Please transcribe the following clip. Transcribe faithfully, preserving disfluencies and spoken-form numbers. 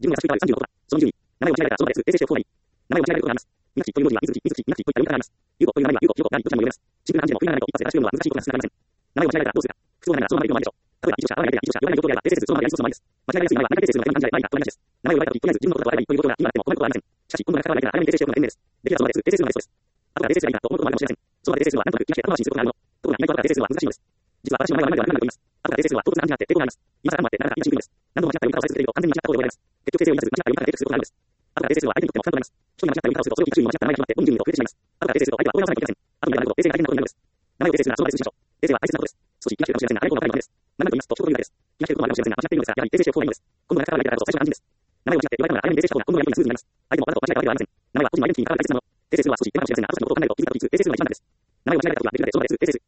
自分を優しくいただくさんじゅうのことだ。そのにじゅうに、名前を間違えたらその場で衛生をフォーライン。名前を間違えることがあります。みなきという文字はみずき、みずき、みなきといったような意味からあります。ゆうこという名前はゆうこ、ひろこ、なに、どちらも読めます。シンプルな漢字でもクリアな名前と一発で出し読むのは難しいことが少なくありません。名前を間違えたらどうするか。普通の名前ならそのままで読むまででしょう。例えば、一助者、合わないで、一助者、言わない状況であれば、訂正するそのままでやり過ごすのもありです。間違いやすい名前は何か訂正するのが一番漢字で、ないが、と同じです。名前を言われたとき、とりあえず自分のことが分かればいいという状況が今あっても困ることはありません。しかし、今度が使わないから早めに訂正しておくのが賢明です。できればその場で訂正するのがベストです。後から訂正すればいいなと思うこともあるかもしれません。その場で訂正するのはなんとなく気がして後回しにすることがあるもの。ところが意外と後から訂正するのは難しいのです。実は私の名前は何では何でも言います。後から訂正するのは唐突な感じがあって抵抗があります。今更もあってなかなか言いにくいんです。何度も間違った読み方をさえすると完全に間違ったことで覚えられます。結局訂正を言い出す間違った読み方が定着することがあるんです。後から訂正するのは相手にとっても負担となります。一人が間違った読み方をするとそれを聞く順位も間違った名前が決まって本人にと増えてしまいます。後から訂正すると相手は覚え直さなきゃいけません。後にやらないと訂正が大変なことになるのです。名前を訂正するのはその場で済ましましょう。訂正は大切なことです。少し気がしているかもしれませんが、あれほど分かるのです。何と言いますと、一言言うだけです。気がしていることもあるかもしれませんが、間違っているのですが、やはり訂正しておく方がいいのです。今度が使わないからこそ最初の肝心です。名前を間違って言われたのが早めに訂正した方が今度のやり取りがスムーズになります。相手もあなたと間違えたわけではありません。名前は個人のアイデンティティに関わる大切なもの。訂正するのは少し手間かもしれませんが、後からのことを考えると気づいた時に訂正するのが一番です。名前を間違えた時はできるのでその場で訂正する。